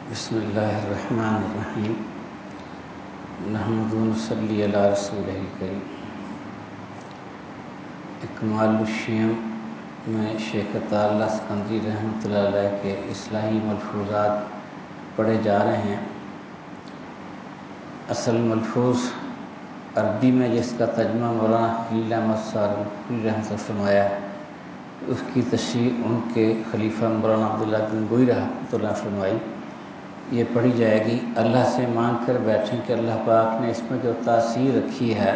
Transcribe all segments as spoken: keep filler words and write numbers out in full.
بسم اللہ الرحمن الرحیم نحمد و نصلی علی رسول الکریم۔ اکمال الشیم میں شیخ عطا اللہ اسکندری رحمۃ اللہ علیہ کے اصلاحی ملفوظات پڑھے جا رہے ہیں۔ اصل ملفوظ عربی میں جس کا ترجمہ مولانا خلیل احمد سہارنپوری رحمۃ اللہ فرمایا ہے، اس کی تشریح ان کے خلیفہ مولانا عبداللہ گنگوئی رحمۃ اللہ فرمائی۔ یہ پڑھی جائے گی۔ اللہ سے مانگ کر بیٹھیں کہ اللہ پاک نے اس میں جو تاثیر رکھی ہے،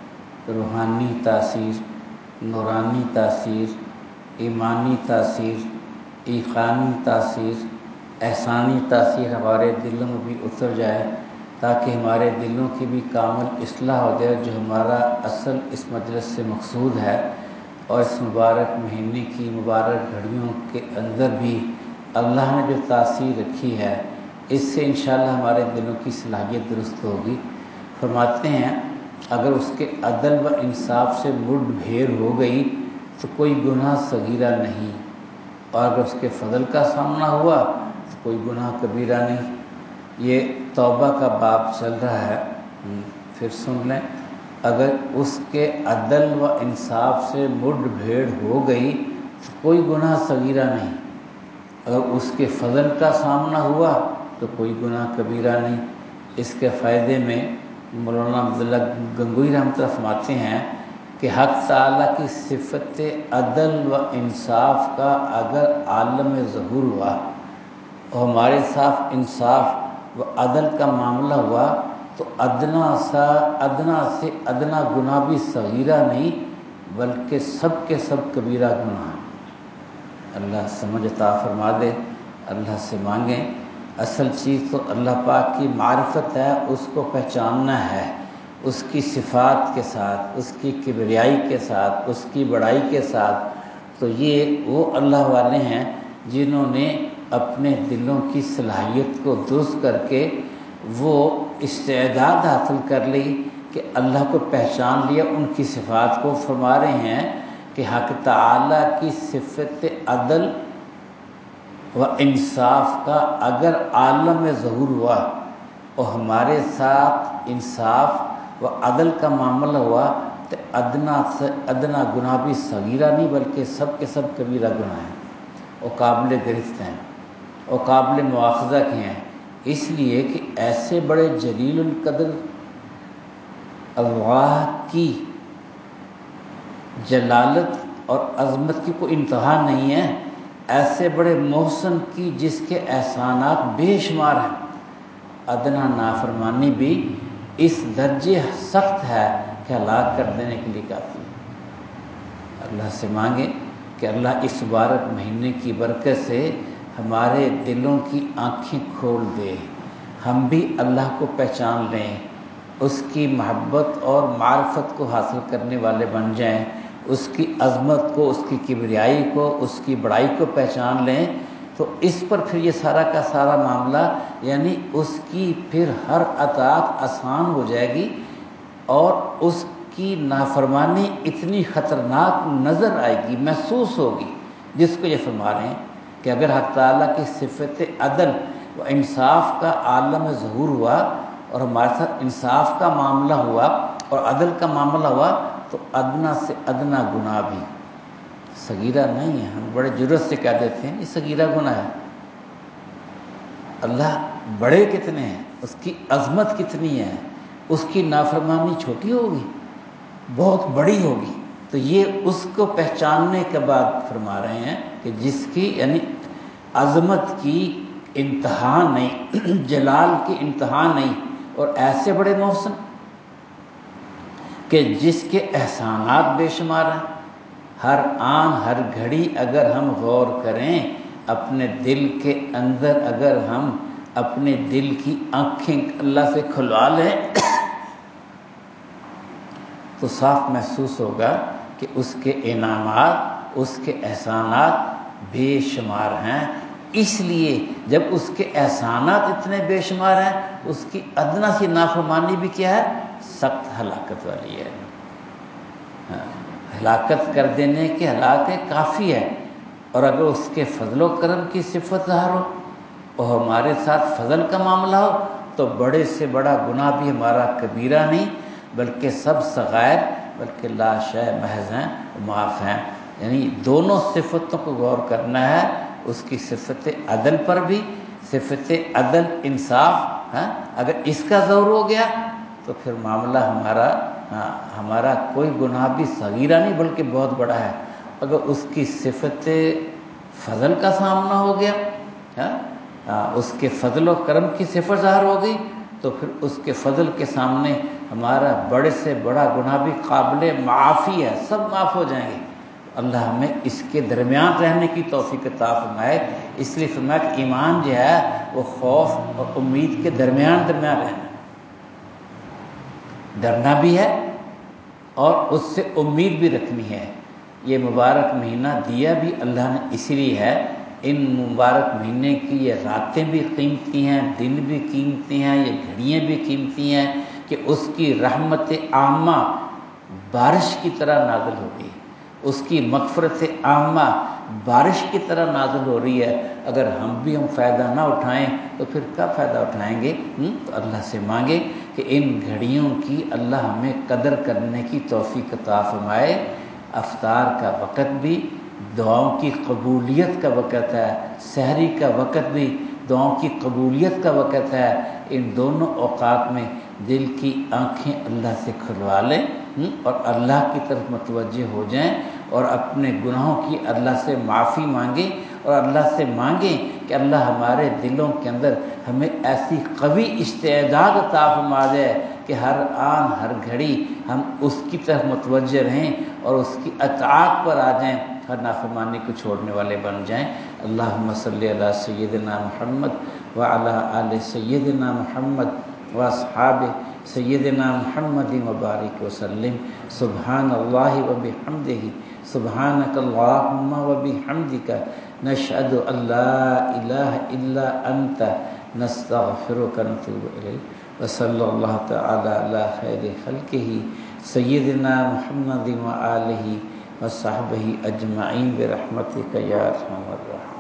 روحانی تاثیر، نورانی تاثیر، ایمانی تاثیر، ایقانی تاثیر، احسانی تاثیر ہمارے دلوں میں بھی اتر جائے، تاکہ ہمارے دلوں کی بھی کامل اصلاح ہو جائے، جو ہمارا اصل اس مجلس سے مقصود ہے۔ اور اس مبارک مہینے کی مبارک گھڑیوں کے اندر بھی اللہ نے جو تاثیر رکھی ہے، اس سے انشاءاللہ ہمارے دلوں کی صلاحیت درست ہوگی۔ فرماتے ہیں اگر اس کے عدل و انصاف سے مڈ بھیڑ ہو گئی تو کوئی گناہ صغیرہ نہیں، اور اگر اس کے فضل کا سامنا ہوا تو کوئی گناہ کبیرہ نہیں۔ یہ توبہ کا باب چل رہا ہے، پھر سن لیں۔ اگر اس کے عدل و انصاف سے مڈ بھیڑ ہو گئی تو کوئی گناہ صغیرہ نہیں، اگر اس کے فضل کا سامنا ہوا تو کوئی گناہ کبیرہ نہیں۔ اس کے فائدے میں مولانا عبداللہ گنگوئی رحمۃ اللہ فرماتے ہیں کہ حق تعالیٰ کی صفت عدل و انصاف کا اگر عالم ظہور ہوا اور ہمارے ساتھ انصاف و عدل کا معاملہ ہوا تو ادنا سا ادنا سے ادنا گناہ بھی صغیرہ نہیں، بلکہ سب کے سب کبیرہ گناہ ہیں۔ اللہ سمجھ عطا فرما دے، اللہ سے مانگیں۔ اصل چیز تو اللہ پاک کی معرفت ہے، اس کو پہچاننا ہے، اس کی صفات کے ساتھ، اس کی کبریائی کے ساتھ، اس کی بڑائی کے ساتھ۔ تو یہ وہ اللہ والے ہیں جنہوں نے اپنے دلوں کی صلاحیت کو درست کر کے وہ استعداد حاصل کر لی کہ اللہ کو پہچان لیا، ان کی صفات کو۔ فرما رہے ہیں کہ حق تعالیٰ کی صفت عدل و انصاف کا اگر عالم ظہور ہوا اور ہمارے ساتھ انصاف و عدل کا معاملہ ہوا تو ادنا سے ادنا گناہ بھی صغیرہ نہیں، بلکہ سب کے سب کبیرہ گناہ ہیں اور قابل گرفت ہیں اور قابل مواخذہ کے ہیں۔ اس لیے کہ ایسے بڑے جلیل القدر اللہ کی جلالت اور عظمت کی کوئی انتہا نہیں ہے، ایسے بڑے محسن کی جس کے احسانات بے شمار ہیں، ادنا نافرمانی بھی اس درجے سخت ہے کہ ہلاک کر دینے کے لیے کافی ہے۔ اللہ سے مانگیں کہ اللہ اس مبارک مہینے کی برکت سے ہمارے دلوں کی آنکھیں کھول دے، ہم بھی اللہ کو پہچان لیں، اس کی محبت اور معرفت کو حاصل کرنے والے بن جائیں، اس کی عظمت کو، اس کی کبریائی کو، اس کی بڑائی کو پہچان لیں، تو اس پر پھر یہ سارا کا سارا معاملہ، یعنی اس کی پھر ہر اطاعت آسان ہو جائے گی، اور اس کی نافرمانی اتنی خطرناک نظر آئے گی، محسوس ہوگی، جس کو یہ فرما رہے ہیں کہ اگر حق تعالیٰ کی صفت عدل و انصاف کا عالم ظہور ہوا اور ہمارے ساتھ انصاف کا معاملہ ہوا اور عدل کا معاملہ ہوا تو ادنا سے ادنا گناہ بھی صغیرہ نہیں ہے۔ ہم بڑے جرأت سے کہہ دیتے ہیں یہ صغیرہ گناہ ہے۔ اللہ بڑے کتنے ہیں، اس کی عظمت کتنی ہے، اس کی نافرمانی چھوٹی ہوگی، بہت بڑی ہوگی۔ تو یہ اس کو پہچاننے کے بعد فرما رہے ہیں کہ جس کی یعنی عظمت کی انتہا نہیں، جلال کی انتہا نہیں، اور ایسے بڑے محسن کہ جس کے احسانات بے شمار ہیں۔ ہر آن ہر گھڑی اگر ہم غور کریں اپنے دل کے اندر، اگر ہم اپنے دل کی آنکھیں اللہ سے کھلوا لیں تو صاف محسوس ہوگا کہ اس کے انعامات، اس کے احسانات بے شمار ہیں۔ اس لیے جب اس کے احسانات اتنے بے شمار ہیں، اس کی ادنا سی نافرمانی بھی کیا ہے، سخت ہلاکت والی ہے، ہلاکت کر دینے کے ہلاکت کافی ہے۔ اور اگر اس کے فضل و کرم کی صفت ظاہر ہو اور ہمارے ساتھ فضل کا معاملہ ہو تو بڑے سے بڑا گناہ بھی ہمارا کبیرہ نہیں بلکہ سب صغائر بلکہ لا شے محض ہیں معاف ہیں. یعنی دونوں صفتوں کو غور کرنا ہے، اس کی صفت عدل پر بھی، صفت عدل انصاف. ہاں اگر اس کا ظہور ہو گیا تو پھر معاملہ ہمارا ہاں ہمارا کوئی گناہ بھی صغیرہ نہیں بلکہ بہت بڑا ہے. اگر اس کی صفت فضل کا سامنا ہو گیا، ہاں اس کے فضل و کرم کی صفت ظاہر ہو گئی تو پھر اس کے فضل کے سامنے ہمارا بڑے سے بڑا گناہ بھی قابل معافی ہے، سب معاف ہو جائیں گے. اللہ ہمیں اس کے درمیان رہنے کی توفیق عطا فرمائے. اس لیے فرمایا کہ ایمان جو ہے وہ خوف اور امید کے درمیان درمیان رہنا، ڈرنا بھی ہے اور اس سے امید بھی رکھنی ہے. یہ مبارک مہینہ دیا بھی اللہ نے اسی لیے ہے. ان مبارک مہینے کی یہ راتیں بھی قیمتی ہیں، دن بھی قیمتی ہیں، یہ گھڑیاں بھی قیمتی ہیں کہ اس کی رحمت عامہ بارش کی طرح نازل ہو رہی ہے، اس کی مغفرت عامہ بارش کی طرح نازل ہو رہی ہے. اگر ہم بھی ہم فائدہ نہ اٹھائیں تو پھر کیا فائدہ اٹھائیں گے؟ تو اللہ سے مانگے کہ ان گھڑیوں کی اللہ ہمیں قدر کرنے کی توفیق عطا فرمائے. افطار کا وقت بھی دعاؤں کی قبولیت کا وقت ہے، سحری کا وقت بھی دعاؤں کی قبولیت کا وقت ہے. ان دونوں اوقات میں دل کی آنکھیں اللہ سے کھلوا لیں اور اللہ کی طرف متوجہ ہو جائیں اور اپنے گناہوں کی اللہ سے معافی مانگیں اور اللہ سے مانگیں کہ اللہ ہمارے دلوں کے اندر ہمیں ایسی قوی استعداد عطا فرما دے کہ ہر آن ہر گھڑی ہم اس کی طرف متوجہ رہیں اور اس کی اطاعت پر آ جائیں، ہر نافرمانی کو چھوڑنے والے بن جائیں. اللہم صلی علی سیدنا محمد وعلی آل سیدنا محمد واصحاب سیدنا محمد وبارک وسلم. سبحان اللہ وبحمدہ، سبحانک اللہم وبحمدک، نشہد ان لا الہ الا انت، نستغفرک ونتوب الیک. وصلی اللہ تعالی علی خیر خلقہ سیدنا محمد وآلہ وصحبہ اجمعین برحمتک یا ارحم الراحمین.